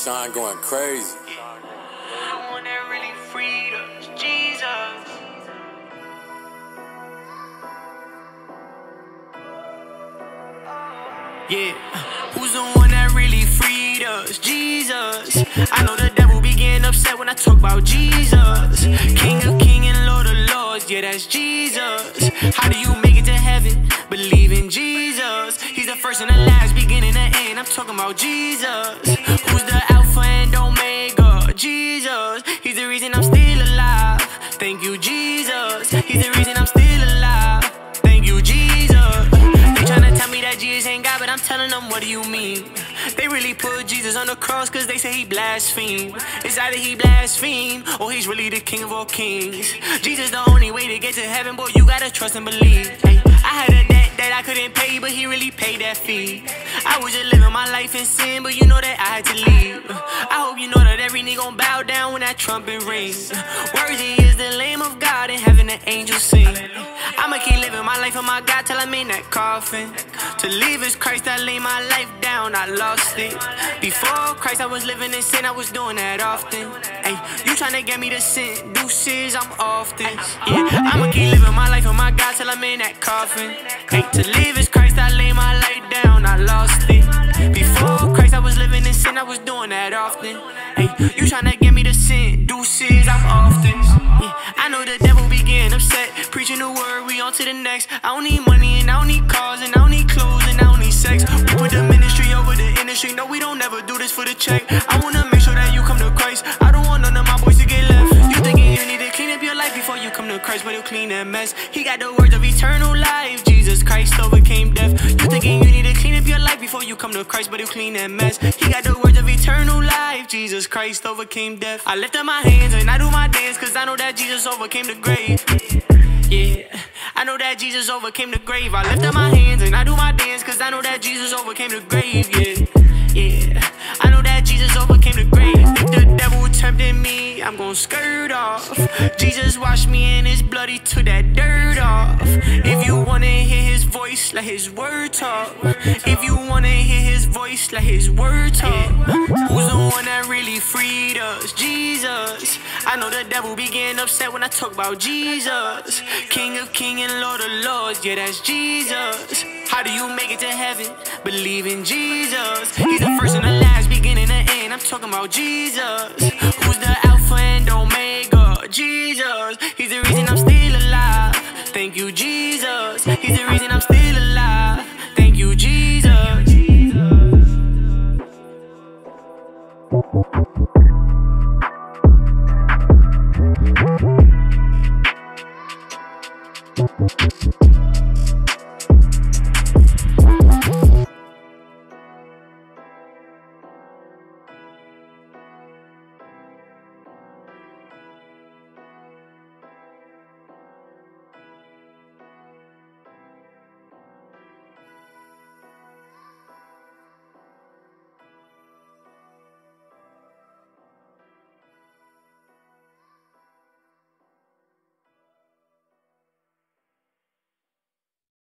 Sean going crazy. The one that really freed us, Jesus. Yeah, who's the one that really freed us? Jesus. I know the devil be getting upset when I talk about Jesus. King of kings and Lord of lords, yeah, that's Jesus. How do you make it to heaven? Believe in Jesus. He's the first and the last, beginning and end. I'm talking about Jesus. Who's the Alpha and Omega? Jesus. He's the reason I'm still alive. Thank you, Jesus. He's the reason I'm still alive. Thank you, Jesus. They tryna tell me that Jesus ain't God, but I'm telling them, what do you mean? They really put Jesus on the cross cause they say he blasphemed. It's either he blasphemed or he's really the King of all kings. Jesus the only way to get to heaven, boy, you gotta trust and believe. Hey, I had a debt that I couldn't pay, but he really paid that fee. I was just living my life in sin, but you know that I had to leave. I hope you know that every knee gon' bow down when that trumpet rings. Worthy is the Lamb of God, in heaven the angels sing. I'ma keep living my life for my God till I'm in that coffin. To live is Christ, I lay my life down, I lost it. Before Christ I was living in sin, I was doing that often. Ay, you tryna get me to sin, deuces, I'm off this. Yeah, I'ma keep living my life for my God till I'm in that coffin. Ay, to live is Christ, I lay my life down, I lost it. Before Christ I was living in sin, I was doing that often. Ay, you tryna get me to sin, deuces, I'm off this. Yeah, I know the devil be getting upset, preaching the word, we on to the next. I don't need money and I don't need cars and I don't need clothes and I don't need sex. We put the ministry over the industry, no we don't never do this for the check. I wanna make sure that you come to Christ, I don't want none of my boys to get left. You thinking you need to clean up your life before you come to Christ, but he'll clean that mess. He got the words of eternal life, Jesus Christ overcame death. You thinking you need to clean up your life before you come to Christ, but he'll clean that mess. He got the words of eternal life, Jesus Christ overcame death. I lift up my hands and I do my dance cause I know that Jesus overcame the grave. Yeah, I know that Jesus overcame the grave. I lift up my hands and I do my dance cause I know that Jesus overcame the grave. Yeah, I know that Jesus overcame the grave. If the devil tempted me, I'm gon' skirt off. Jesus washed me in his blood, he took that dirt off. If you wanna hear his voice, let his word talk. If you wanna hear his voice, let his word talk. Who's the one that really freed us? Jesus. I know the devil be getting upset when I talk about Jesus. King of kings and Lord of lords, yeah, that's Jesus. How do you make it to heaven? Believe in Jesus. He's the first and the last, beginning and end. I'm talking about Jesus. Who's the Alpha and Omega? Jesus. He's the reason I'm still alive. Thank you, Jesus. He's the reason I'm still alive. Thank you, Jesus.